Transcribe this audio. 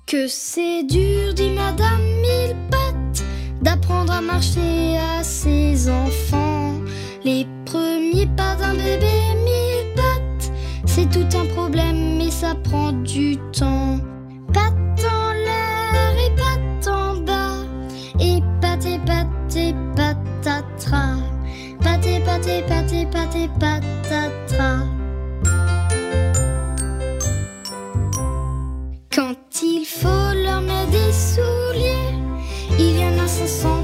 Que c'est dur, dit Madame Mille-Pattes, d'apprendre à marcher à ses enfants. Les premiers pas d'un bébé Mille-Pattes, c'est tout un problème, mais ça prend du temps. Pattes en l'air et pattes en bas, et patatras. Patatras. Quand il faut leur mettre des souliers, il y en a 500